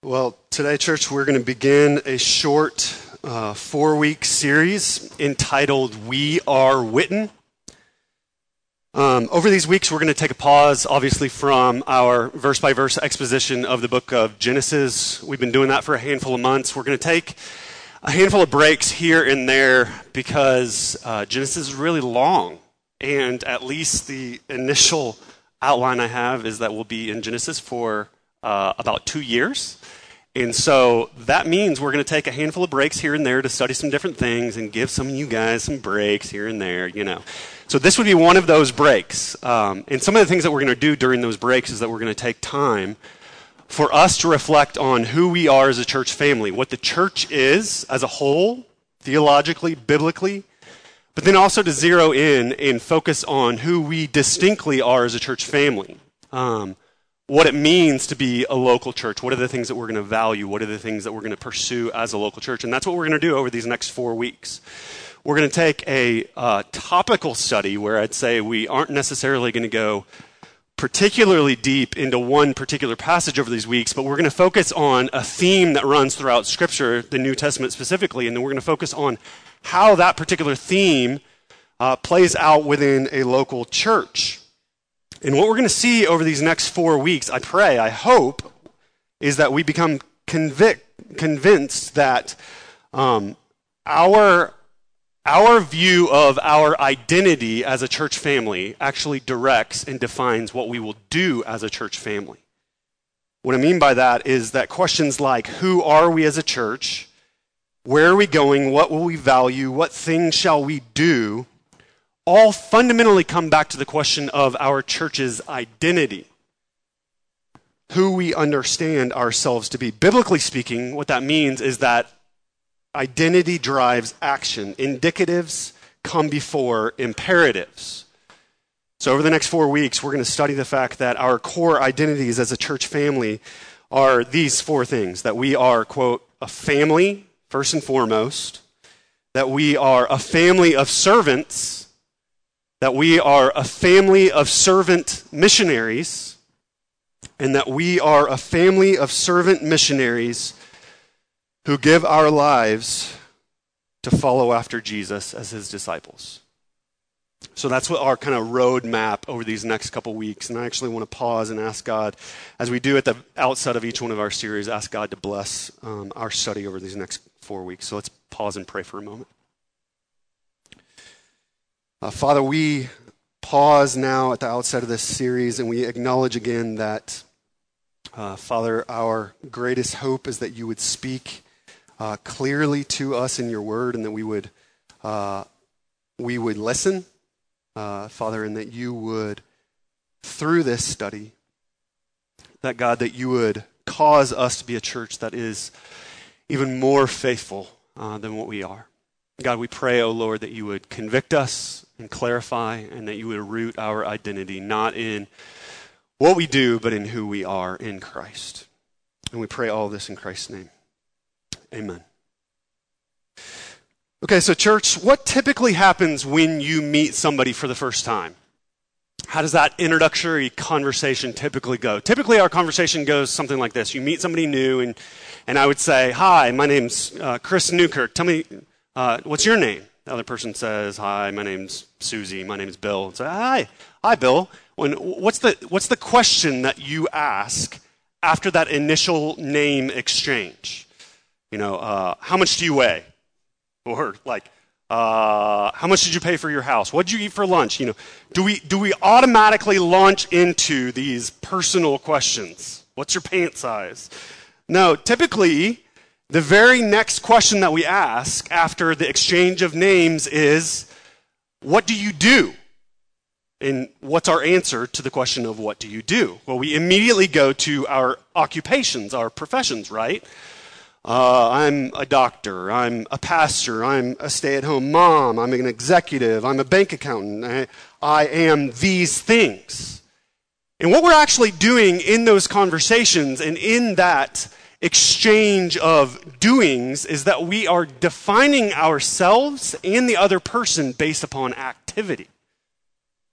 Well, today, church, we're going to begin a short 4-week series entitled We Are Witten. Over these weeks, we're going to take a pause, obviously, from our verse-by-verse exposition of the book of Genesis. We've been doing that for a handful of months. We're going to take a handful of breaks here and there because Genesis is really long, and at least the initial outline I have is that we'll be in Genesis for about 2 years. And so that means we're going to take a handful of breaks here and there to study some different things and give some of you guys some breaks here and there, you know. So this would be one of those breaks. And some of the things that we're going to do during those breaks is that we're going to take time for us to reflect on who we are as a church family, what the church is as a whole, theologically, biblically, but then also to zero in and focus on who we distinctly are as a church family. What it means to be a local church. What are the things that we're going to value? What are the things that we're going to pursue as a local church? And that's what we're going to do over these next 4 weeks. We're going to take a topical study where I'd say we aren't necessarily going to go particularly deep into one particular passage over these weeks, but we're going to focus on a theme that runs throughout Scripture, the New Testament specifically, and then we're going to focus on how that particular theme plays out within a local church. And what we're going to see over these next 4 weeks, I pray, I hope, is that we become convinced that our view of our identity as a church family actually directs and defines what we will do as a church family. What I mean by that is that questions like, who are we as a church? Where are we going? What will we value? What things shall we do? All fundamentally come back to the question of our church's identity, who we understand ourselves to be. Biblically speaking, what that means is that identity drives action. Indicatives come before imperatives. So over the next 4 weeks, we're going to study the fact that our core identities as a church family are these 4 things, that we are, quote, a family, first and foremost, that we are a family of servants, that we are a family of servant missionaries, and that we are a family of servant missionaries who give our lives to follow after Jesus as his disciples. So that's what our kind of roadmap over these next couple weeks. And I actually want to pause and ask God, as we do at the outset of each one of our series, ask God to bless our study over these next 4 weeks. So let's pause and pray for a moment. Father, we pause now at the outset of this series, and we acknowledge again that, Father, our greatest hope is that you would speak clearly to us in your word, and that we would listen, Father, and that you would, through this study, that God, that you would cause us to be a church that is even more faithful than what we are. God, we pray, O Lord, that you would convict us and clarify, and that you would root our identity not in what we do, but in who we are in Christ. And we pray all this in Christ's name. Amen. Okay, so church, what typically happens when you meet somebody for the first time? How does that introductory conversation typically go? Typically, our conversation goes something like this. You meet somebody new, and I would say, hi, my name's Chris Newkirk. Tell me, what's your name? The other person says, hi, my name's Susie, my name's Bill. And say, hi, Bill. What's the question that you ask after that initial name exchange? You know, how much do you weigh? Or like, how much did you pay for your house? What did you eat for lunch? You know, do we automatically launch into these personal questions? What's your pant size? No, typically, the very next question that we ask after the exchange of names is, what do you do? And what's our answer to the question of what do you do? Well, we immediately go to our occupations, our professions, right? I'm a doctor, I'm a pastor, I'm a stay-at-home mom, I'm an executive, I'm a bank accountant, I am these things. And what we're actually doing in those conversations and in that exchange of doings is that we are defining ourselves and the other person based upon activity.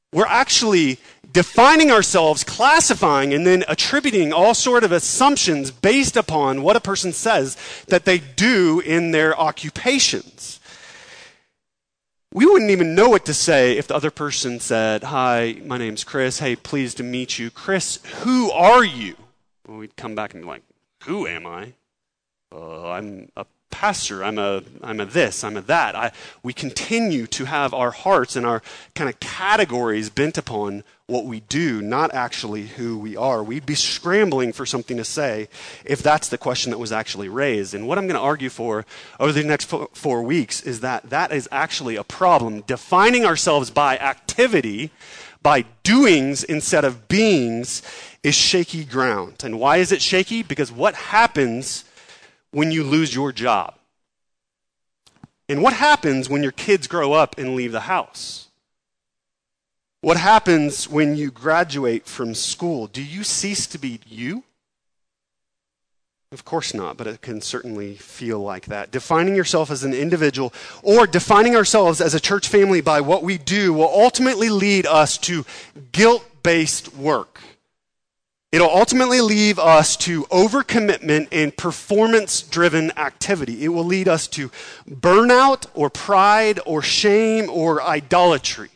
We're actually defining ourselves, classifying, and then attributing all sort of assumptions based upon what a person says that they do in their occupations. We wouldn't even know what to say if the other person said, "Hi, my name's Chris. Hey, pleased to meet you. Chris, who are you?" Well, we'd come back and be like, "Who am I? I'm a pastor. I'm a this. I'm a that." We continue to have our hearts and our kind of categories bent upon what we do, not actually who we are. We'd be scrambling for something to say if that's the question that was actually raised. And what I'm going to argue for over the next 4 weeks is that that is actually a problem. Defining ourselves by activity, by doings instead of beings, is shaky ground. And why is it shaky? Because what happens when you lose your job? And what happens when your kids grow up and leave the house? What happens when you graduate from school? Do you cease to be you? Of course not, but it can certainly feel like that. Defining yourself as an individual or defining ourselves as a church family by what we do will ultimately lead us to guilt-based work. It'll ultimately lead us to overcommitment and performance-driven activity. It will lead us to burnout or pride or shame or idolatry.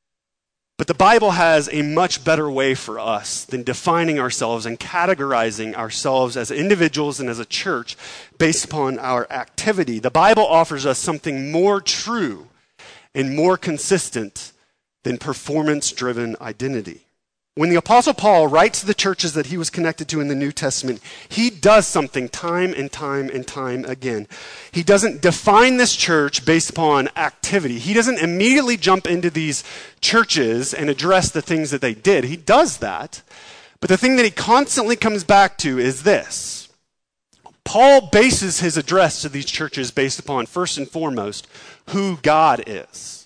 But the Bible has a much better way for us than defining ourselves and categorizing ourselves as individuals and as a church based upon our activity. The Bible offers us something more true and more consistent than performance-driven identity. When the Apostle Paul writes to the churches that he was connected to in the New Testament, he does something time and time and time again. He doesn't define this church based upon activity. He doesn't immediately jump into these churches and address the things that they did. He does that. But the thing that he constantly comes back to is this. Paul bases his address to these churches based upon, first and foremost, who God is.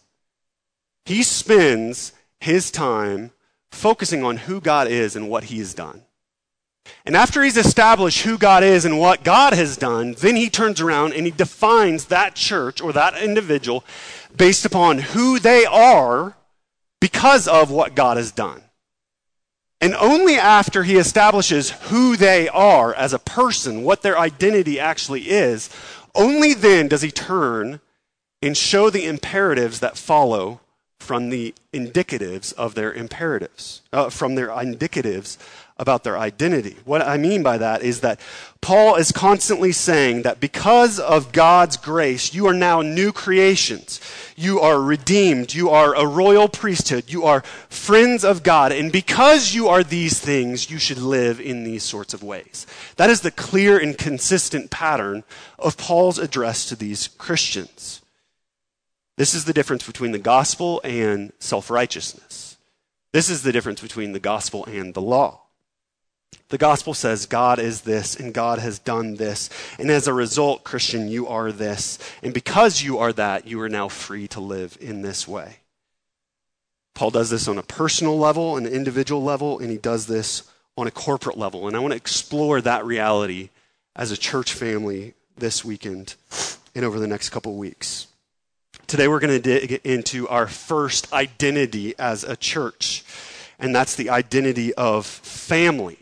He spends his time focusing on who God is and what he has done. And after he's established who God is and what God has done, then he turns around and he defines that church or that individual based upon who they are because of what God has done. And only after he establishes who they are as a person, what their identity actually is, only then does he turn and show the imperatives that follow from the indicatives of their imperatives, from their indicatives about their identity. What I mean by that is that Paul is constantly saying that because of God's grace, you are now new creations. You are redeemed. You are a royal priesthood. You are friends of God. And because you are these things, you should live in these sorts of ways. That is the clear and consistent pattern of Paul's address to these Christians. This is the difference between the gospel and self-righteousness. This is the difference between the gospel and the law. The gospel says God is this and God has done this. And as a result, Christian, you are this. And because you are that, you are now free to live in this way. Paul does this on a personal level, an individual level, and he does this on a corporate level. And I want to explore that reality as a church family this weekend and over the next couple of weeks. Today we're going to dig into our first identity as a church, and that's the identity of family.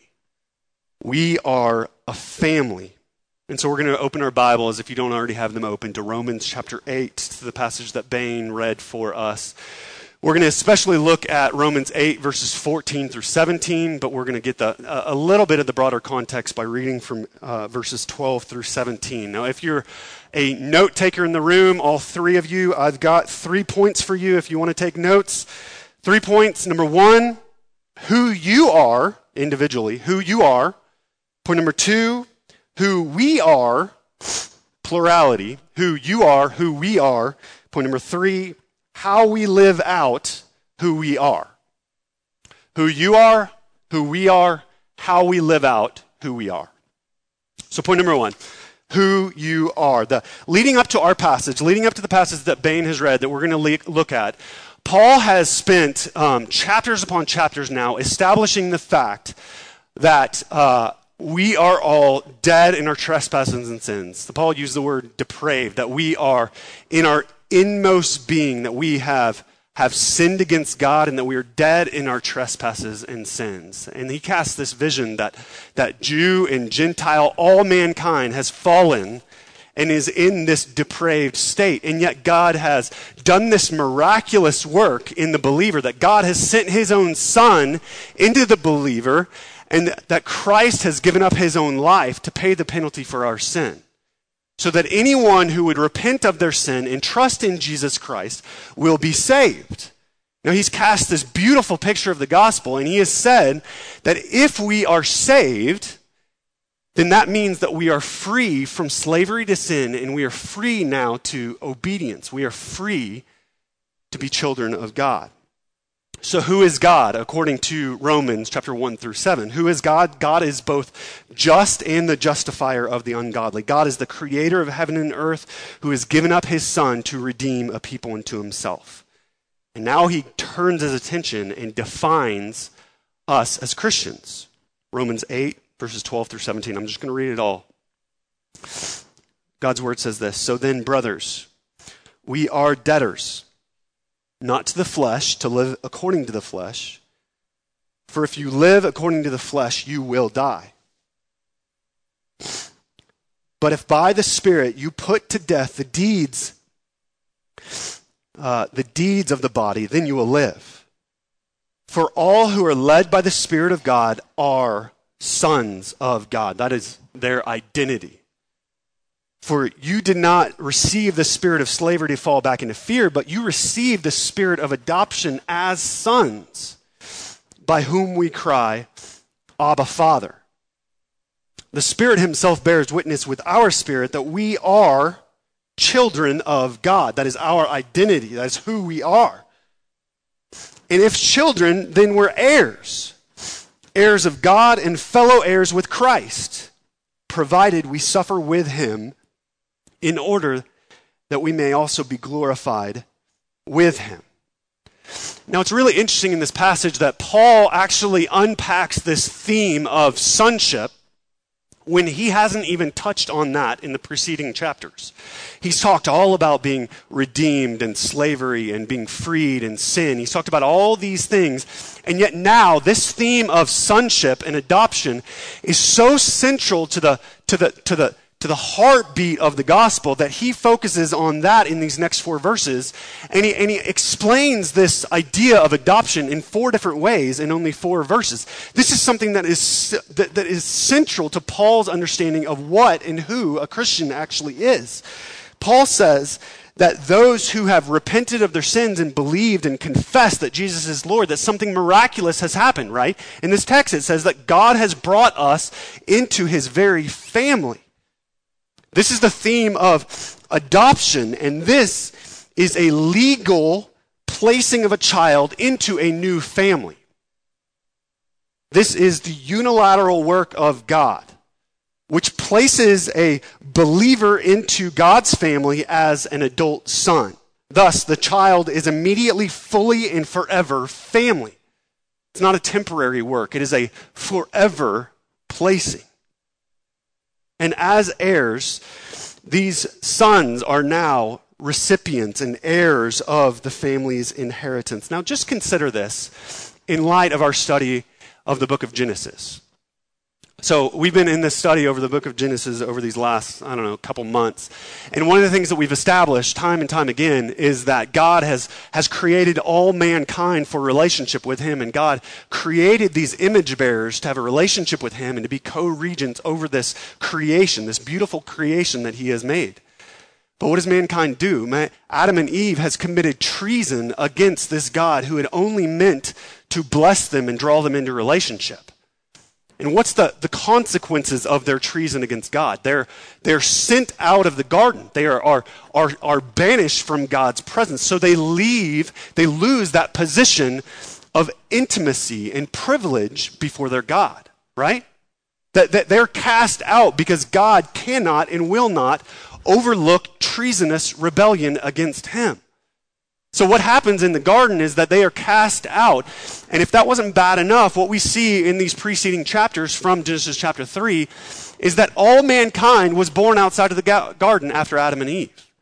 We are a family. And so we're going to open our Bibles, if you don't already have them open, to Romans chapter 8, to the passage that Bain read for us. We're going to especially look at Romans 8, verses 14 through 17, but we're going to get a little bit of the broader context by reading from verses 12 through 17. Now, if you're a note taker in the room, all three of you, I've got 3 points for you if you want to take notes. 3 points. Number 1, who you are individually, who you are. Point number 2, who we are, plurality, who you are, who we are. Point number 3, how we live out who we are. Who you are, who we are, how we live out who we are. So point number 1, who you are. Leading up to our passage, leading up to the passage that Bain has read that we're going to look at, Paul has spent chapters upon chapters now establishing the fact that we are all dead in our trespasses and sins. Paul used the word depraved, that we are in our inmost being, that we have have sinned against God and that we are dead in our trespasses and sins. And he casts this vision that Jew and Gentile, all mankind has fallen and is in this depraved state. And yet God has done this miraculous work in the believer, that God has sent his own Son into the believer, and that Christ has given up his own life to pay the penalty for our sin, so that anyone who would repent of their sin and trust in Jesus Christ will be saved. Now, he's cast this beautiful picture of the gospel, and he has said that if we are saved, then that means that we are free from slavery to sin, and we are free now to obedience. We are free to be children of God. So who is God according to Romans chapter 1 through 7? Who is God? God is both just and the justifier of the ungodly. God is the creator of heaven and earth, who has given up his Son to redeem a people unto himself. And now he turns his attention and defines us as Christians. Romans 8, verses 12 through 17. I'm just going to read it all. God's word says this: "So then, brothers, we are debtors, not to the flesh, to live according to the flesh. For if you live according to the flesh, you will die. But if by the Spirit you put to death the deeds of the body, then you will live. For all who are led by the Spirit of God are sons of God." That is their identity. "For you did not receive the spirit of slavery to fall back into fear, but you received the spirit of adoption as sons, by whom we cry, Abba, Father. The Spirit himself bears witness with our spirit that we are children of God." That is our identity. That is who we are. "And if children, then we're heirs, heirs of God and fellow heirs with Christ, provided we suffer with him, in order that we may also be glorified with him." Now, it's really interesting in this passage that Paul actually unpacks this theme of sonship when he hasn't even touched on that in the preceding chapters. He's talked all about being redeemed and slavery and being freed and sin. He's talked about all these things, and yet now this theme of sonship and adoption is so central to the heartbeat of the gospel that he focuses on that in these next 4 verses, and he explains this idea of adoption in 4 different ways in only 4 verses. This is something that is central to Paul's understanding of what and who a Christian actually is. Paul says that those who have repented of their sins and believed and confessed that Jesus is Lord, that something miraculous has happened, right? In this text it says that God has brought us into his very family. This is the theme of adoption, and this is a legal placing of a child into a new family. This is the unilateral work of God, which places a believer into God's family as an adult son. Thus, the child is immediately, fully, and forever family. It's not a temporary work. It is a forever placing. And as heirs, these sons are now recipients and heirs of the family's inheritance. Now, just consider this in light of our study of the book of Genesis. So we've been in this study over the book of Genesis over these last, couple months. And one of the things that we've established time and time again is that God has created all mankind for relationship with him. And God created these image bearers to have a relationship with him and to be co-regents over this creation, this beautiful creation that he has made. But what does mankind do? Adam and Eve has committed treason against this God who had only meant to bless them and draw them into relationship. And what's the consequences of their treason against God? They're sent out of the garden. They are banished from God's presence. So they lose that position of intimacy and privilege before their God, right? That they're cast out because God cannot and will not overlook treasonous rebellion against him. So what happens in the garden is that they are cast out. And if that wasn't bad enough, what we see in these preceding chapters from Genesis chapter 3 is that all mankind was born outside of the garden after Adam and Eve.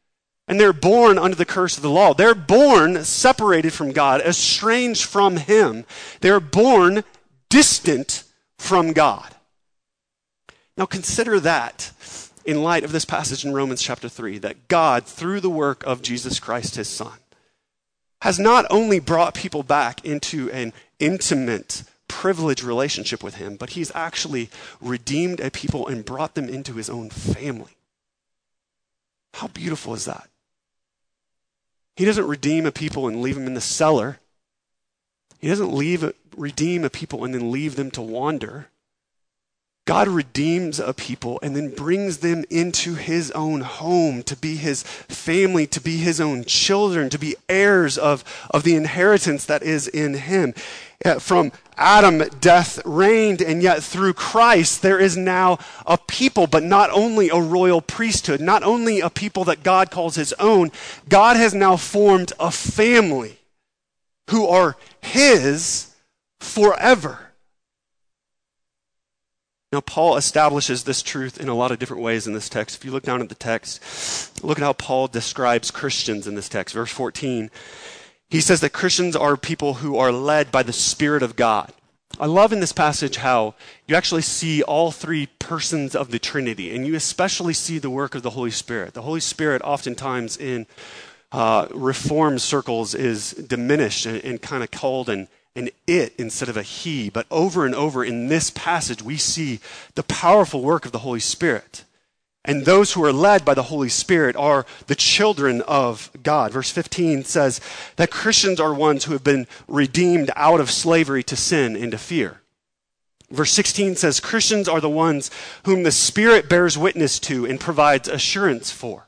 And they're born under the curse of the law. They're born separated from God, estranged from him. They're born distant from God. Now consider that in light of this passage in Romans chapter 3, that God, through the work of Jesus Christ, his Son, has not only brought people back into an intimate, privileged relationship with him, but he's actually redeemed a people and brought them into his own family. How beautiful is that? He doesn't redeem a people and leave them in the cellar. He doesn't redeem a people and then leave them to wander. God redeems a people and then brings them into his own home, to be his family, to be his own children, to be heirs of the inheritance that is in him. From Adam, death reigned, and yet through Christ there is now a people, but not only a royal priesthood, not only a people that God calls his own. God has now formed a family who are his forever. Now, Paul establishes this truth in a lot of different ways in this text. If you look down at the text, look at how Paul describes Christians in this text. Verse 14, he says that Christians are people who are led by the Spirit of God. I love in this passage how you actually see all three persons of the Trinity, and you especially see the work of the Holy Spirit. The Holy Spirit oftentimes in Reformed circles is diminished and kind of called an it instead of a he. But over and over in this passage, we see the powerful work of the Holy Spirit. And those who are led by the Holy Spirit are the children of God. Verse 15 says that Christians are ones who have been redeemed out of slavery to sin and to fear. Verse 16 says Christians are the ones whom the Spirit bears witness to and provides assurance for.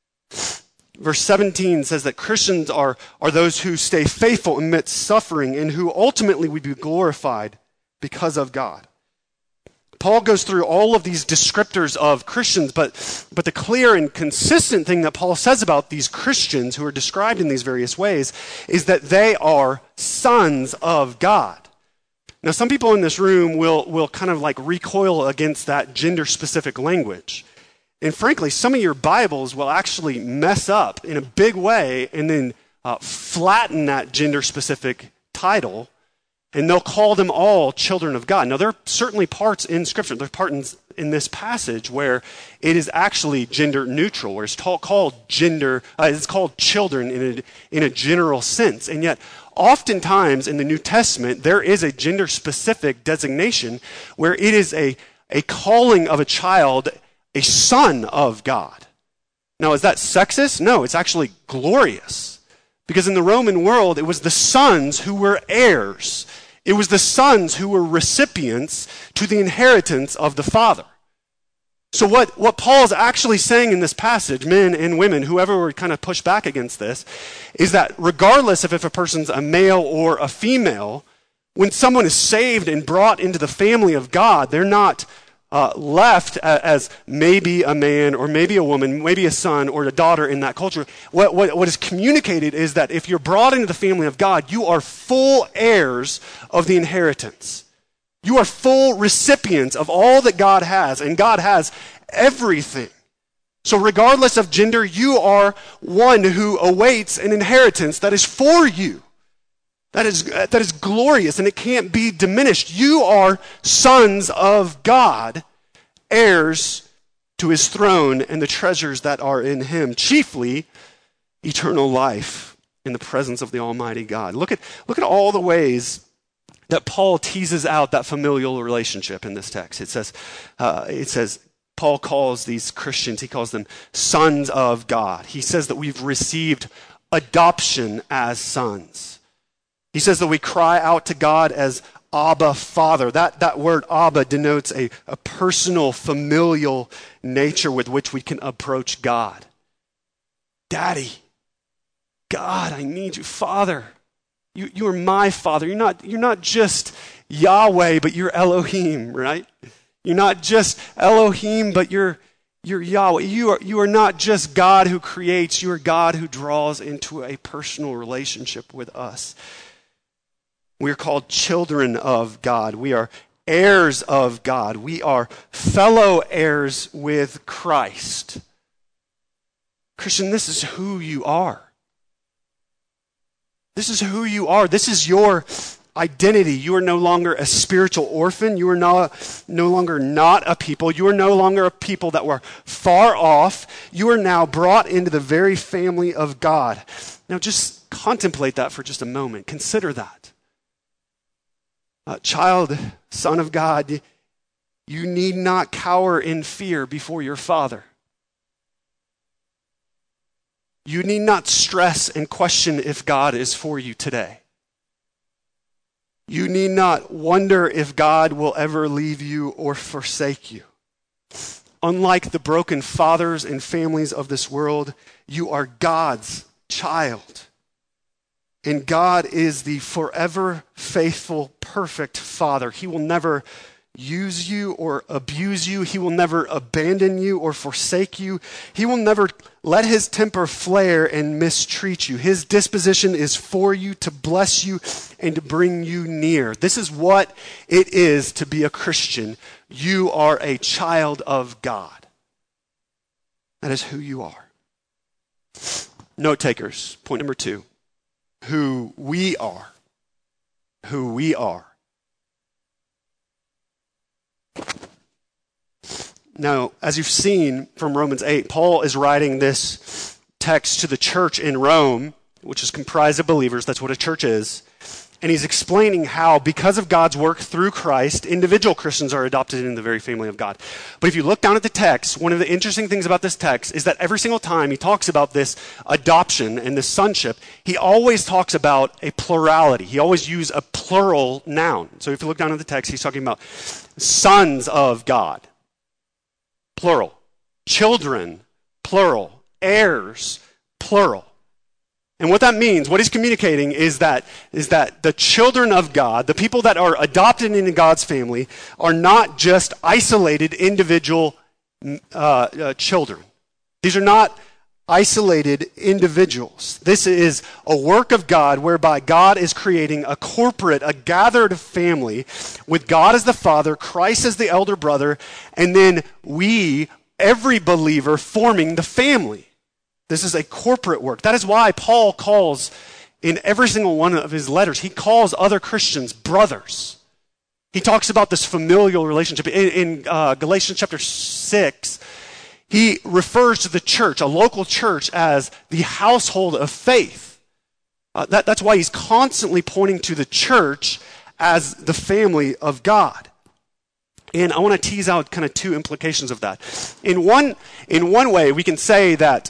Verse 17 says that Christians are those who stay faithful amidst suffering and who ultimately will be glorified because of God. Paul goes through all of these descriptors of Christians, but the clear and consistent thing that Paul says about these Christians who are described in these various ways is that they are sons of God. Now, some people in this room will kind of like recoil against that gender-specific language. And frankly, some of your Bibles will actually mess up in a big way and then flatten that gender-specific title, and they'll call them all children of God. Now, there are certainly parts in Scripture, there are parts in this passage where it is actually gender neutral, where it's called it's called children in a general sense. And yet, oftentimes in the New Testament, there is a gender-specific designation where it is a calling of a child, a son of God. Now, is that sexist? No, it's actually glorious. Because in the Roman world, it was the sons who were heirs. It was the sons who were recipients to the inheritance of the father. So what Paul's actually saying in this passage, men and women, whoever would kind of push back against this, is that regardless of if a person's a male or a female, when someone is saved and brought into the family of God, they're not left as maybe a man or maybe a woman, maybe a son or a daughter in that culture. What is communicated is that if you're brought into the family of God, you are full heirs of the inheritance. You are full recipients of all that God has, and God has everything. So regardless of gender, you are one who awaits an inheritance that is for you. That is glorious, and it can't be diminished. You are sons of God, heirs to his throne and the treasures that are in him, chiefly eternal life in the presence of the Almighty God. Look at all the ways that Paul teases out that familial relationship in this text. It says Paul calls these Christians, he calls them sons of God. He says that we've received adoption as sons. He says that we cry out to God as Abba, Father. That word Abba denotes a personal, familial nature with which we can approach God. Daddy, God, I need you. Father, you are my Father. You're not just Yahweh, but you're Elohim, right? You're not just Elohim, but you're Yahweh. You are not just God who creates. You are God who draws into a personal relationship with us. We are called children of God. We are heirs of God. We are fellow heirs with Christ. Christian, this is who you are. This is who you are. This is your identity. You are no longer a spiritual orphan. You are no longer not a people. You are no longer a people that were far off. You are now brought into the very family of God. Now just contemplate that for just a moment. Consider that. Child, son of God, you need not cower in fear before your Father. You need not stress and question if God is for you today. You need not wonder if God will ever leave you or forsake you. Unlike the broken fathers and families of this world, you are God's child. And God is the forever faithful, perfect Father. He will never use you or abuse you. He will never abandon you or forsake you. He will never let his temper flare and mistreat you. His disposition is for you, to bless you, and to bring you near. This is what it is to be a Christian. You are a child of God. That is who you are. Note takers, point number 2. Who we are. Who we are. Now, as you've seen from Romans 8, Paul is writing this text to the church in Rome, which is comprised of believers. That's what a church is. And he's explaining how, because of God's work through Christ, individual Christians are adopted into the very family of God. But if you look down at the text, one of the interesting things about this text is that every single time he talks about this adoption and this sonship, he always talks about a plurality. He always uses a plural noun. So if you look down at the text, he's talking about sons of God, plural. Children, plural. Heirs, plural. And what that means, what he's communicating is that the children of God, the people that are adopted into God's family, are not just isolated individual children. These are not isolated individuals. This is a work of God whereby God is creating a corporate, a gathered family with God as the Father, Christ as the elder brother, and then we, every believer, forming the family. This is a corporate work. That is why Paul calls, in every single one of his letters, he calls other Christians brothers. He talks about this familial relationship. In Galatians chapter 6, he refers to the church, a local church, as the household of faith. That's why he's constantly pointing to the church as the family of God. And I want to tease out kind of 2 implications of that. In one way, we can say that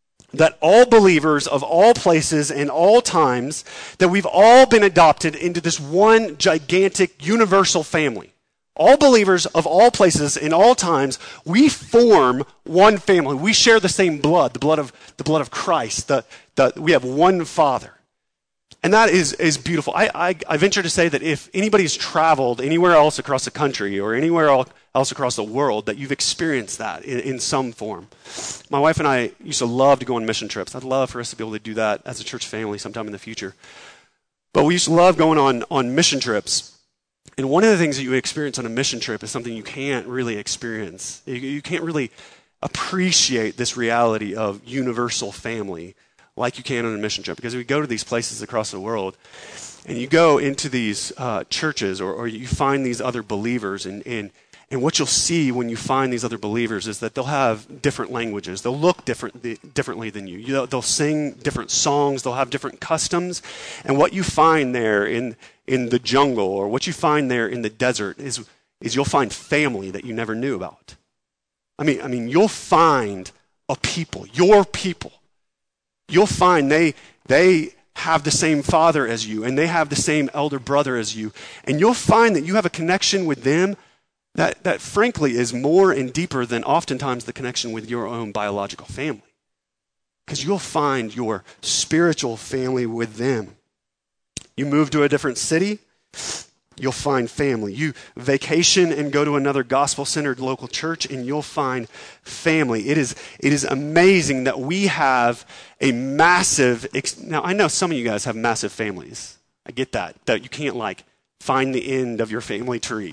all believers of all places and all times, that we've all been adopted into this one gigantic universal family. All believers of all places in all times, we form one family. We share the same blood, the blood of Christ. We have one Father. And that is beautiful. I venture to say that if anybody's traveled anywhere else across the country or anywhere else across the world, that you've experienced that in some form. My wife and I used to love to go on mission trips. I'd love for us to be able to do that as a church family sometime in the future. But we used to love going on mission trips. And one of the things that you experience on a mission trip is something you can't really experience. You can't really appreciate this reality of universal family like you can on a mission trip. Because we go to these places across the world, and you go into these churches, or you find these other believers, and what you'll see when you find these other believers is that they'll have different languages. They'll look differently than you. They'll sing different songs. They'll have different customs. And what you find there in the jungle, or what you find there in the desert, is you'll find family that you never knew about. I mean, you'll find a people, your people. You'll find they have the same father as you, and they have the same elder brother as you. And you'll find that you have a connection with them that frankly is more and deeper than oftentimes the connection with your own biological family. Because you'll find your spiritual family with them. You move to a different city, you'll find family. You vacation and go to another gospel-centered local church, and you'll find family. It is amazing that we have a massive... Now, I know some of you guys have massive families. I get that you can't, find the end of your family tree.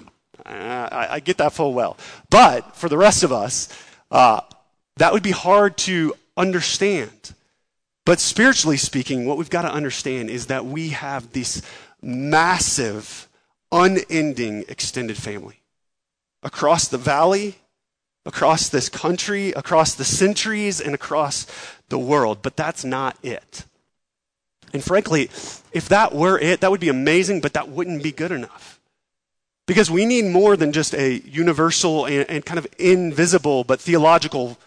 I get that full well. But for the rest of us, that would be hard to understand. But spiritually speaking, what we've got to understand is that we have this massive, unending extended family. Across the valley, across this country, across the centuries, and across the world. But that's not it. And frankly, if that were it, that would be amazing, but that wouldn't be good enough. Because we need more than just a universal and kind of invisible but theological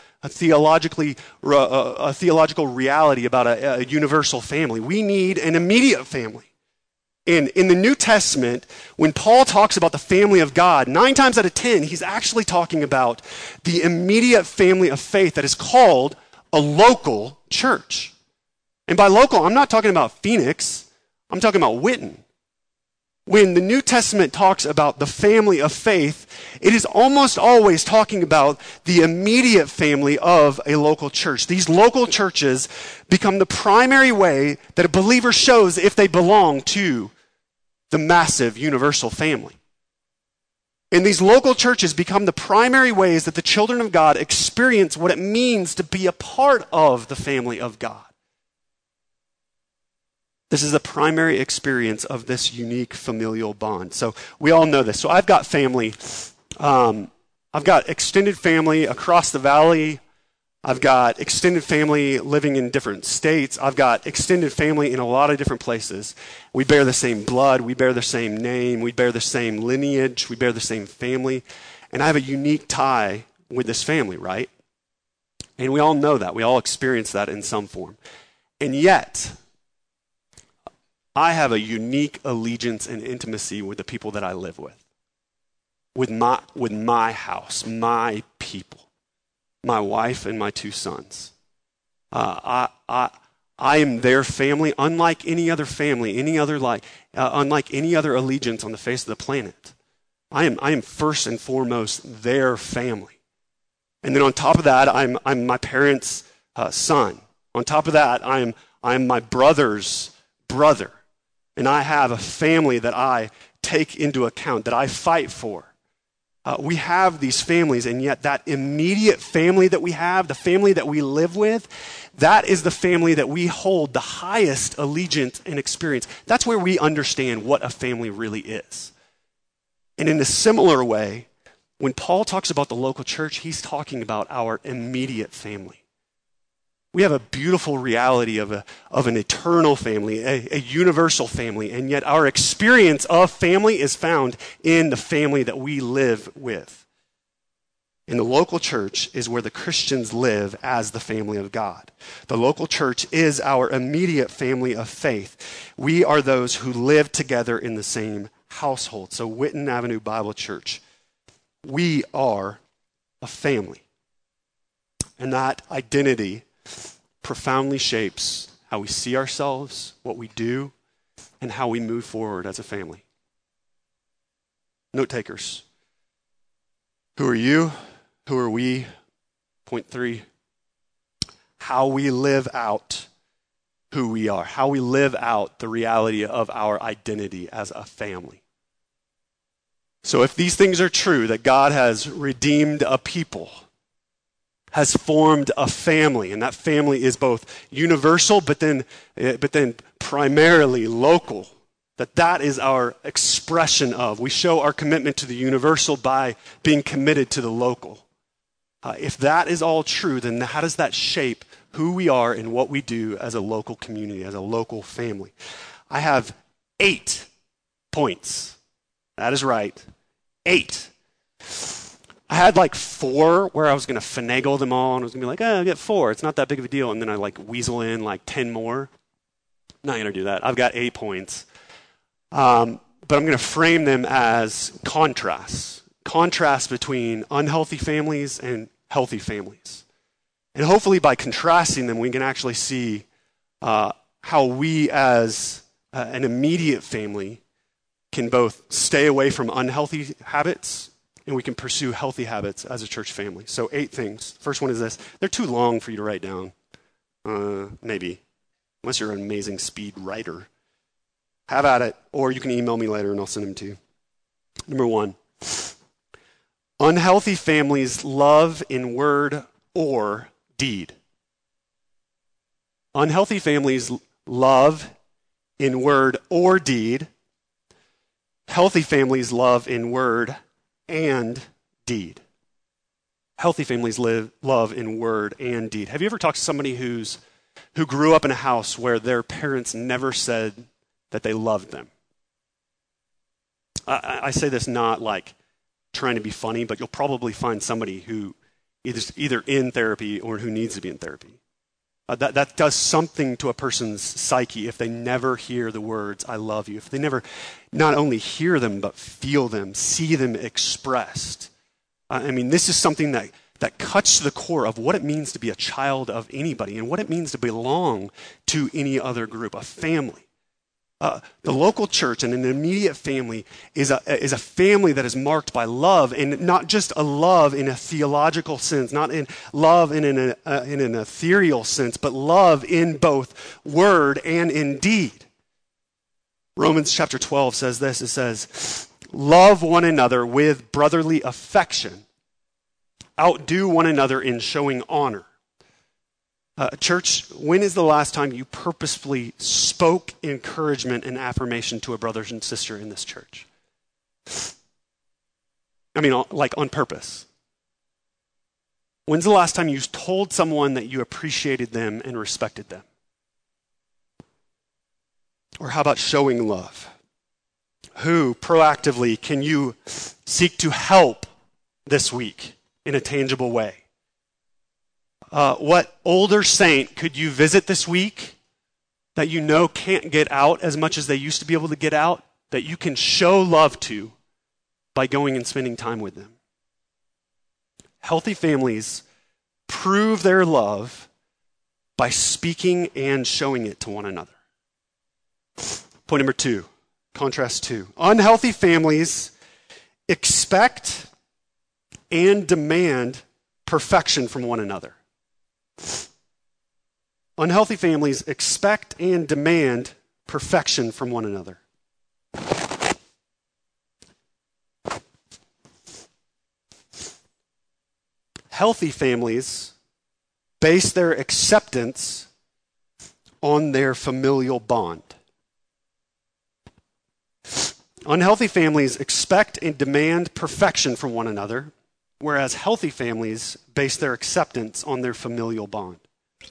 reality about a universal family. We need an immediate family. And in the New Testament, when Paul talks about the family of God, 9 times out of 10, he's actually talking about the immediate family of faith that is called a local church. And by local, I'm not talking about Phoenix. I'm talking about Witten. When the New Testament talks about the family of faith, it is almost always talking about the immediate family of a local church. These local churches become the primary way that a believer shows if they belong to the massive universal family. And these local churches become the primary ways that the children of God experience what it means to be a part of the family of God. This is the primary experience of this unique familial bond. So we all know this. So I've got family. I've got extended family across the valley. I've got extended family living in different states. I've got extended family in a lot of different places. We bear the same blood. We bear the same name. We bear the same lineage. We bear the same family. And I have a unique tie with this family, right? And we all know that. We all experience that in some form. And yet, I have a unique allegiance and intimacy with the people that I live with my house, my people, my wife and my 2 sons. I am their family, unlike any other family, unlike any other allegiance on the face of the planet. I am first and foremost their family. And then on top of that, I'm my parents' son. On top of that, I'm my brother's brother. And I have a family that I take into account, that I fight for. We have these families, and yet that immediate family that we have, the family that we live with, that is the family that we hold the highest allegiance and experience. That's where we understand what a family really is. And in a similar way, when Paul talks about the local church, he's talking about our immediate family. We have a beautiful reality of an eternal family, a universal family, and yet our experience of family is found in the family that we live with. And the local church is where the Christians live as the family of God. The local church is our immediate family of faith. We are those who live together in the same household. So Witten Avenue Bible Church, we are a family. And that identity profoundly shapes how we see ourselves, what we do, and how we move forward as a family. Note takers. Who are you? Who are we? Point 3. How we live out who we are. How we live out the reality of our identity as a family. So if these things are true, that God has redeemed a people, has formed a family, and that family is both universal but then primarily local, that is our expression of. We show our commitment to the universal by being committed to the local. If that is all true, then how does that shape who we are and what we do as a local community, as a local family? I have 8 points. That is right. 8. I had like 4 where I was going to finagle them all, and I was going to be like, I'll get 4. It's not that big of a deal. And then I weasel in 10 more. Not going to do that. I've got 8 points. But I'm going to frame them as contrasts. Contrasts between unhealthy families and healthy families. And hopefully by contrasting them, we can actually see how we as an immediate family can both stay away from unhealthy habits and we can pursue healthy habits as a church family. So 8 things. First one is this. They're too long for you to write down. Maybe. Unless you're an amazing speed writer. Have at it. Or you can email me later and I'll send them to you. Number 1. Unhealthy families love in word or deed. Unhealthy families love in word or deed. Healthy families love in word and deed. Healthy families love in word and deed. Have you ever talked to somebody who grew up in a house where their parents never said that they loved them? I say this not like trying to be funny, but you'll probably find somebody who is either in therapy or who needs to be in therapy. That does something to a person's psyche if they never hear the words, I love you. If they never not only hear them, but feel them, see them expressed. This is something that cuts to the core of what it means to be a child of anybody and what it means to belong to any other group, a family. The local church and an immediate family is a family that is marked by love, and not just a love in a theological sense, not in love in an ethereal sense, but love in both word and in deed. Romans chapter 12 says this. It says, love one another with brotherly affection. Outdo one another in showing honor. Church, when is the last time you purposefully spoke encouragement and affirmation to a brother and sister in this church? Like on purpose. When's the last time you told someone that you appreciated them and respected them? Or how about showing love? Who proactively can you seek to help this week in a tangible way? What older saint could you visit this week that you know can't get out as much as they used to be able to get out, that you can show love to by going and spending time with them? Healthy families prove their love by speaking and showing it to one another. Point number 2, contrast 2. Unhealthy families expect and demand perfection from one another. Unhealthy families expect and demand perfection from one another. Healthy families base their acceptance on their familial bond. Unhealthy families expect and demand perfection from one another, whereas healthy families base their acceptance on their familial bond.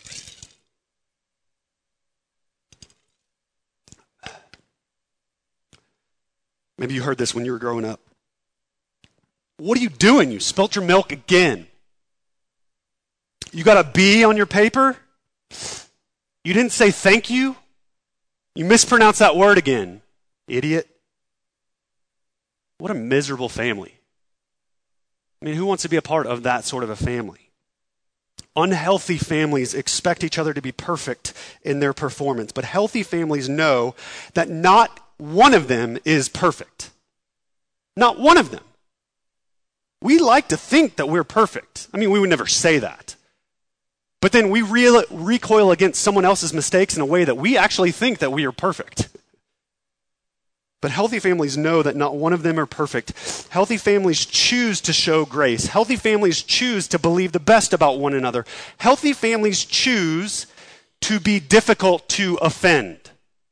Maybe you heard this when you were growing up. What are you doing? You spilt your milk again. You got a B on your paper? You didn't say thank you? You mispronounced that word again. Idiot. What a miserable family. Who wants to be a part of that sort of a family? Unhealthy families expect each other to be perfect in their performance, but healthy families know that not one of them is perfect. Not one of them. We like to think that we're perfect. We would never say that. But then we recoil against someone else's mistakes in a way that we actually think that we are perfect. But healthy families know that not one of them are perfect. Healthy families choose to show grace. Healthy families choose to believe the best about one another. Healthy families choose to be difficult to offend.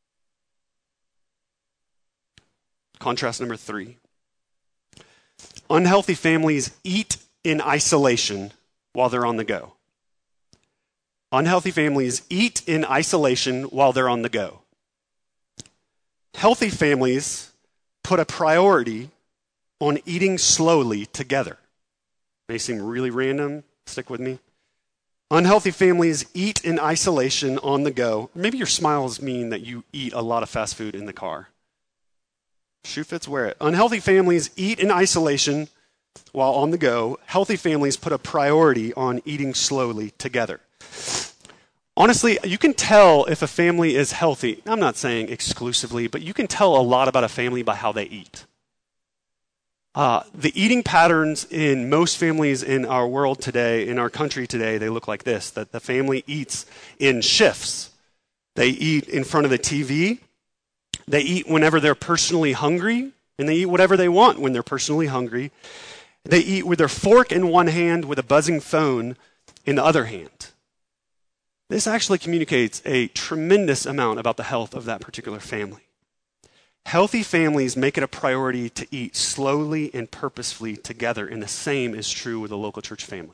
Contrast number 3. Unhealthy families eat in isolation while they're on the go. Unhealthy families eat in isolation while they're on the go. Healthy families put a priority on eating slowly together. May seem really random. Stick with me. Unhealthy families eat in isolation on the go. Maybe your smiles mean that you eat a lot of fast food in the car. Shoe fits, wear it. Unhealthy families eat in isolation while on the go. Healthy families put a priority on eating slowly together. Honestly, you can tell if a family is healthy. I'm not saying exclusively, but you can tell a lot about a family by how they eat. The eating patterns in most families in our world today, in our country today, they look like this, that the family eats in shifts. They eat in front of the TV. They eat whenever they're personally hungry, and they eat whatever they want when they're personally hungry. They eat with their fork in one hand with a buzzing phone in the other hand. this actually communicates a tremendous amount about the health of that particular family. Healthy families make it a priority to eat slowly and purposefully together, and the same is true with a local church family.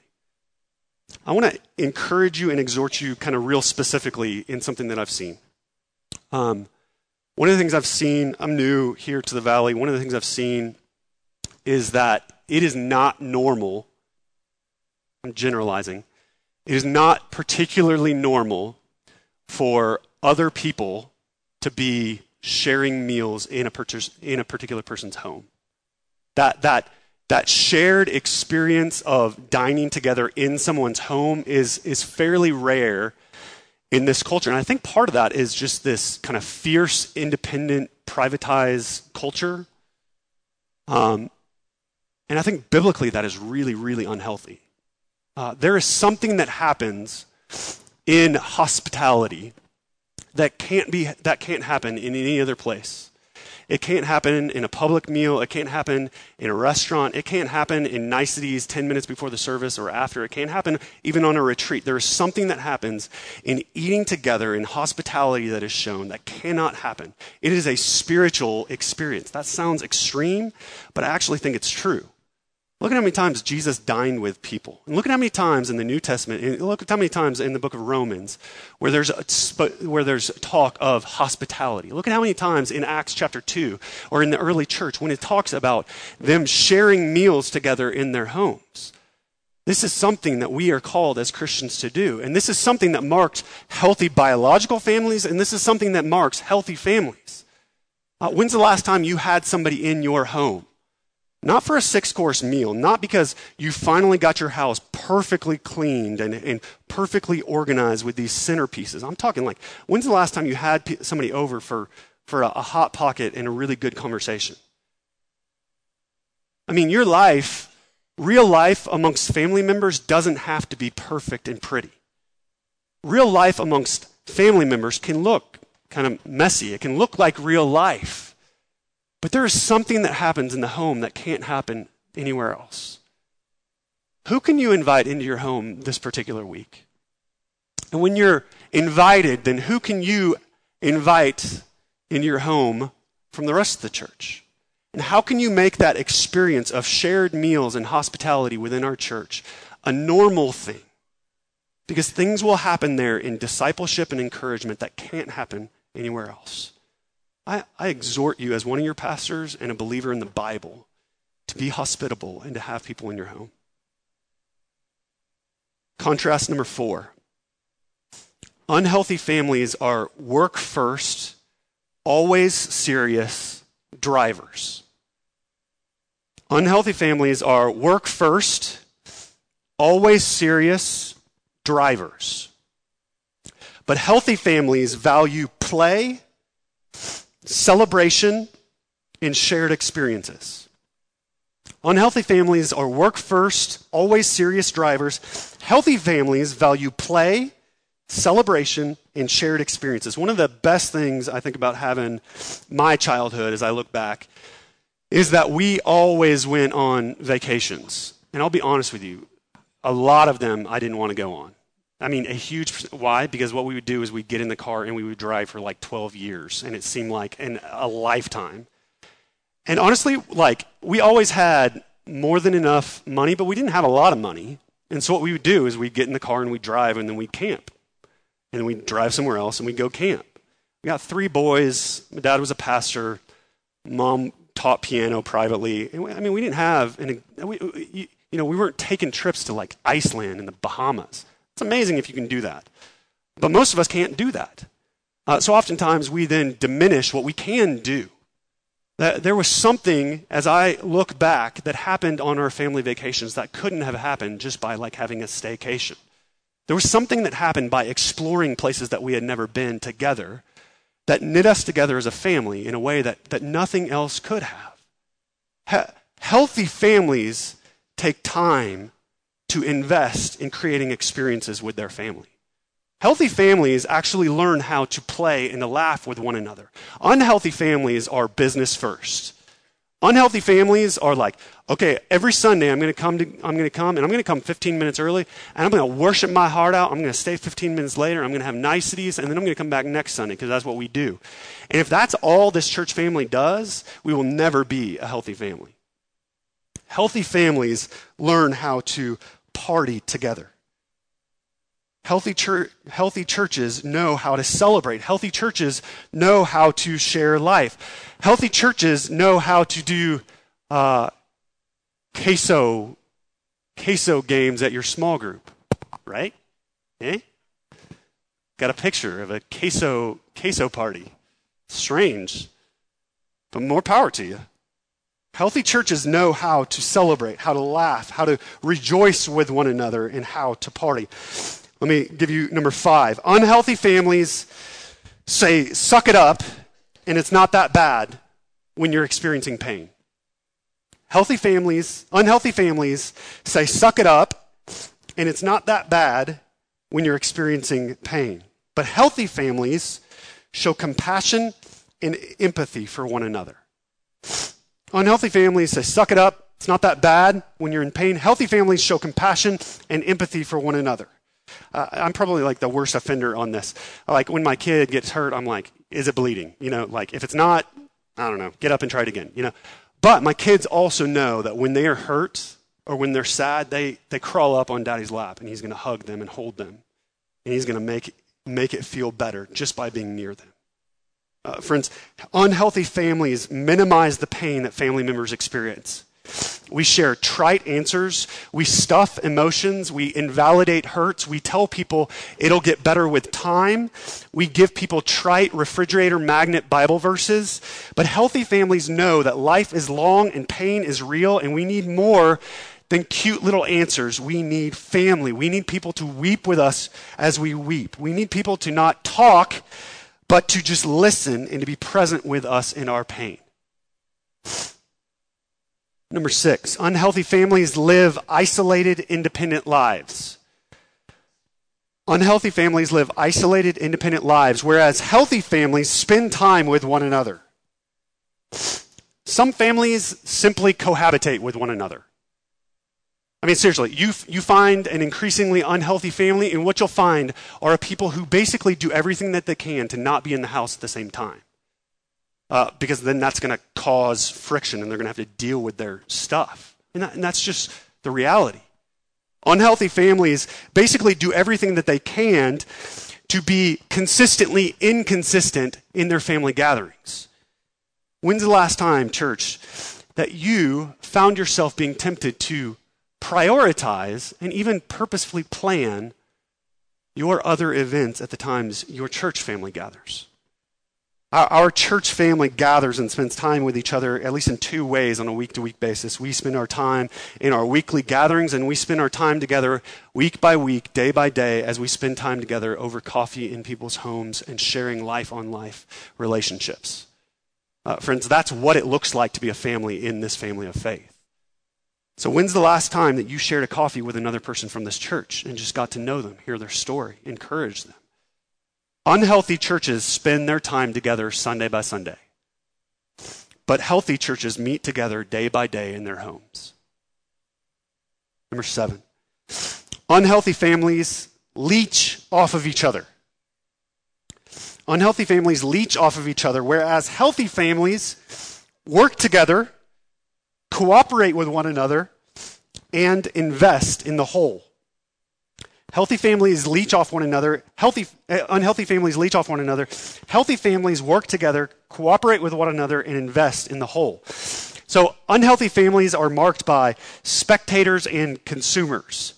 I want to encourage you and exhort you kind of real specifically in something that I've seen. One of the things I've seen, I'm new here to the Valley, one of the things I've seen is that it is not normal, I'm generalizing, it is not particularly normal for other people to be sharing meals in a particular person's home. That shared experience of dining together in someone's home is fairly rare in this culture. And I think part of that is just this kind of fierce, independent, privatized culture. And I think biblically that is really, really unhealthy. There is something that happens in hospitality that can't happen in any other place. It can't happen in a public meal. It can't happen in a restaurant. It can't happen in niceties 10 minutes before the service or after. It can't happen even on a retreat. There is something that happens in eating together, in hospitality that is shown that cannot happen. It is a spiritual experience. That sounds extreme, but I actually think it's true. Look at how many times Jesus dined with people. And look at how many times in the New Testament, and look at how many times in the book of Romans where there's talk of hospitality. Look at how many times in Acts chapter 2 or in the early church when it talks about them sharing meals together in their homes. This is something that we are called as Christians to do. And this is something that marks healthy biological families, and this is something that marks healthy families. When's the last time you had somebody in your home? Not for a 6-course meal, not because you finally got your house perfectly cleaned and perfectly organized with these centerpieces. I'm talking like, when's the last time you had somebody over for a hot pocket and a really good conversation? I mean, your life, real life amongst family members doesn't have to be perfect and pretty. Real life amongst family members can look kind of messy. It can look like real life. But there is something that happens in the home that can't happen anywhere else. Who can you invite into your home this particular week? And when you're invited, then who can you invite into your home from the rest of the church? And how can you make that experience of shared meals and hospitality within our church a normal thing? Because things will happen there in discipleship and encouragement that can't happen anywhere else. I exhort you as one of your pastors and a believer in the Bible to be hospitable and to have people in your home. Contrast number 4. Unhealthy families are work first, always serious drivers. Unhealthy families are work first, always serious drivers. But healthy families value play, celebration, and shared experiences. Unhealthy families are work first, always serious drivers. Healthy families value play, celebration, and shared experiences. One of the best things I think about having my childhood as I look back is that we always went on vacations. And I'll be honest with you, a lot of them I didn't want to go on. I mean, why? Because what we would do is we'd get in the car and we would drive for like 12 years, and it seemed like a lifetime. And honestly, like, we always had more than enough money, but we didn't have a lot of money. And so what we would do is we'd get in the car and we'd drive, and then we'd camp. And then we'd drive somewhere else and we'd go camp. We got 3 boys. My dad was a pastor. Mom taught piano privately. And we didn't have, we weren't taking trips to like Iceland and the Bahamas. It's amazing if you can do that. But most of us can't do that. So oftentimes we then diminish what we can do. There was something, as I look back, that happened on our family vacations that couldn't have happened just by like having a staycation. There was something that happened by exploring places that we had never been together that knit us together as a family in a way that nothing else could have. Healthy families take time to invest in creating experiences with their family. Healthy families actually learn how to play and to laugh with one another. Unhealthy families are business first. Unhealthy families are like, okay, every Sunday I'm going to come and I'm going to come 15 minutes early, and I'm going to worship my heart out. I'm going to stay 15 minutes later. I'm going to have niceties, and then I'm going to come back next Sunday because that's what we do. And if that's all this church family does, we will never be a healthy family. Healthy families learn how to party together. Healthy churches know how to celebrate. Healthy churches know how to share life. Healthy churches know how to do queso games at your small group, right? Eh? Got a picture of a queso party. Strange, but more power to you. Healthy churches know how to celebrate, how to laugh, how to rejoice with one another, and how to party. Let me give you number 5. Unhealthy families say, suck it up, and it's not that bad when you're experiencing pain. Unhealthy families say, suck it up, and it's not that bad when you're experiencing pain. But healthy families show compassion and empathy for one another. Unhealthy families say, suck it up, it's not that bad when you're in pain. Healthy families show compassion and empathy for one another. I'm probably like the worst offender on this. Like when my kid gets hurt, I'm like, is it bleeding? Like if it's not, I don't know, get up and try it again, But my kids also know that when they are hurt or when they're sad, they crawl up on daddy's lap and he's going to hug them and hold them. And he's going to make it feel better just by being near them. Friends, unhealthy families minimize the pain that family members experience. We share trite answers. We stuff emotions. We invalidate hurts. We tell people it'll get better with time. We give people trite refrigerator magnet Bible verses. But healthy families know that life is long and pain is real, and we need more than cute little answers. We need family. We need people to weep with us as we weep. We need people to not talk, but to just listen and to be present with us in our pain. Number 6, unhealthy families live isolated, independent lives. Unhealthy families live isolated, independent lives, whereas healthy families spend time with one another. Some families simply cohabitate with one another. I mean, seriously, you find an increasingly unhealthy family, and what you'll find are people who basically do everything that they can to not be in the house at the same time. Because then that's going to cause friction and they're going to have to deal with their stuff. And that's just the reality. Unhealthy families basically do everything that they can to be consistently inconsistent in their family gatherings. When's the last time, church, that you found yourself being tempted to prioritize and even purposefully plan your other events at the times your church family gathers? Our church family gathers and spends time with each other at least in 2 ways on a week-to-week basis. We spend our time in our weekly gatherings, and we spend our time together week by week, day by day, as we spend time together over coffee in people's homes and sharing life-on-life relationships. Friends, that's what it looks like to be a family in this family of faith. So when's the last time that you shared a coffee with another person from this church and just got to know them, hear their story, encourage them? Unhealthy churches spend their time together Sunday by Sunday. But healthy churches meet together day by day in their homes. Number 7, unhealthy families leech off of each other. Unhealthy families leech off of each other, whereas healthy families work together, cooperate with one another, and invest in the whole. Healthy families leech off one another. Unhealthy families leech off one another. Healthy families work together, cooperate with one another, and invest in the whole. So unhealthy families are marked by spectators and consumers.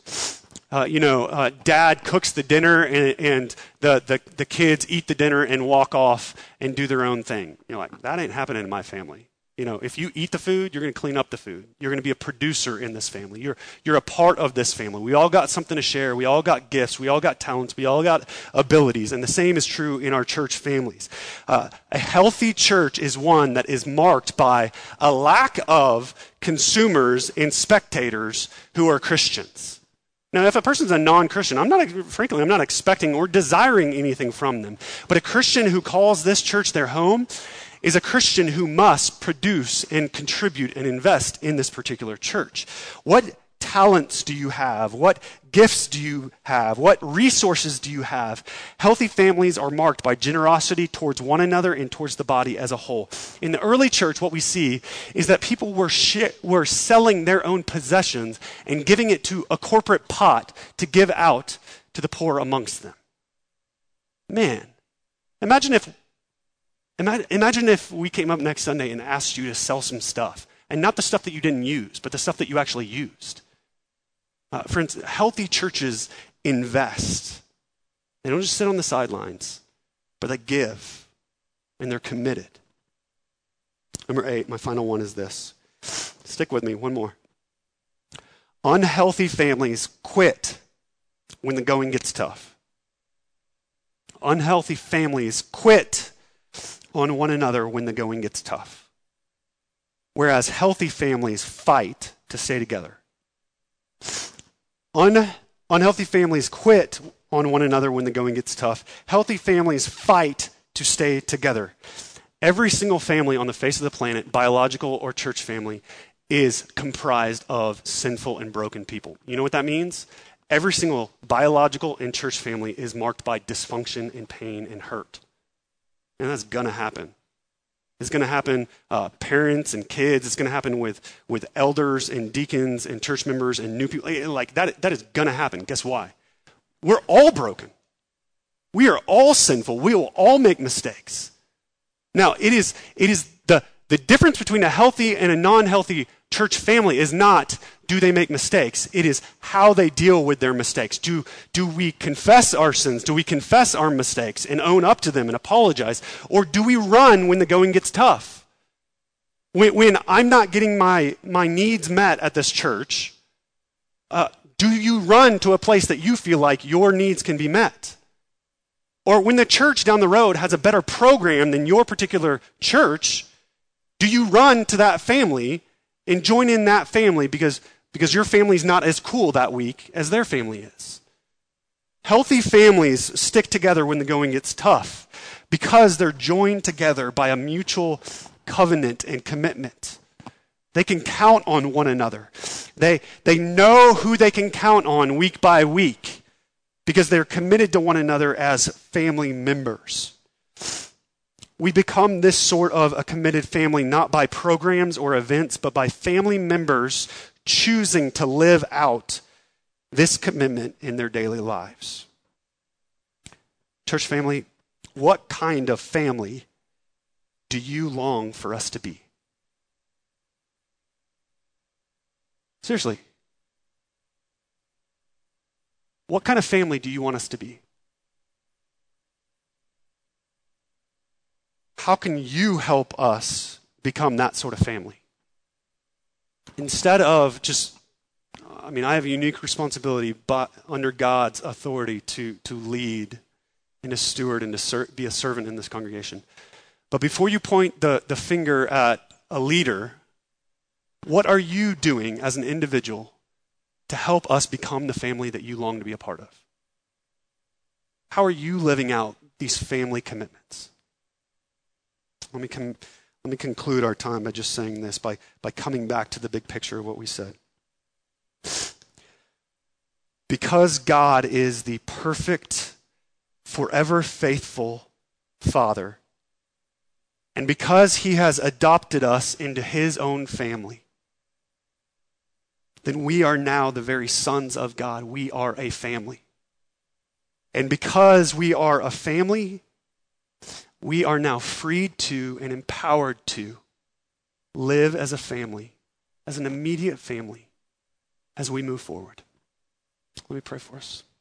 Dad cooks the dinner and the kids eat the dinner and walk off and do their own thing. You're like, that ain't happening in my family. If you eat the food, you're going to clean up the food. You're going to be a producer in this family. You're a part of this family. We all got something to share. We all got gifts. We all got talents. We all got abilities. And the same is true in our church families. A healthy church is one that is marked by a lack of consumers and spectators who are Christians. Now, if a person's a non-Christian, I'm not expecting or desiring anything from them. But a Christian who calls this church their home is a Christian who must produce and contribute and invest in this particular church. What talents do you have? What gifts do you have? What resources do you have? Healthy families are marked by generosity towards one another and towards the body as a whole. In the early church, what we see is that people were selling their own possessions and giving it to a corporate pot to give out to the poor amongst them. Man, imagine if we came up next Sunday and asked you to sell some stuff, and not the stuff that you didn't use, but the stuff that you actually used. Friends, healthy churches invest. They don't just sit on the sidelines, but they give, and they're committed. Number 8, my final one is this. Stick with me, one more. Unhealthy families quit when the going gets tough. Unhealthy families quit on one another when the going gets tough. Whereas healthy families fight to stay together. Unhealthy families quit on one another when the going gets tough. Healthy families fight to stay together. Every single family on the face of the planet, biological or church family, is comprised of sinful and broken people. You know what that means? Every single biological and church family is marked by dysfunction and pain and hurt. And that's going to happen. It's going to happen, parents and kids. It's going to happen with elders and deacons and church members and new people. Like that is going to happen. Guess why? We're all broken. We are all sinful. We will all make mistakes. Now, it is the difference between a healthy and a non-healthy church family is not do they make mistakes. It is how they deal with their mistakes. Do we confess our sins? Do we confess our mistakes and own up to them and apologize? Or do we run when the going gets tough? When I'm not getting my needs met at this church, do you run to a place that you feel like your needs can be met? Or when the church down the road has a better program than your particular church, do you run to that family and join in that family because your family's not as cool that week as their family is? Healthy families stick together when the going gets tough because they're joined together by a mutual covenant and commitment. They can count on one another. They know who they can count on week by week because they're committed to one another as family members. We become this sort of a committed family not by programs or events, but by family members choosing to live out this commitment in their daily lives. Church family, what kind of family do you long for us to be? Seriously. What kind of family do you want us to be? How can you help us become that sort of family? Instead of just, I have a unique responsibility but under God's authority to lead and to steward and to be a servant in this congregation. But before you point the finger at a leader, what are you doing as an individual to help us become the family that you long to be a part of? How are you living out these family commitments? Let me conclude our time by just saying this, by coming back to the big picture of what we said. Because God is the perfect, forever faithful Father, and because He has adopted us into His own family, then we are now the very sons of God. We are a family. And because we are a family, we are now freed to and empowered to live as a family, as an immediate family, as we move forward. Let me pray for us.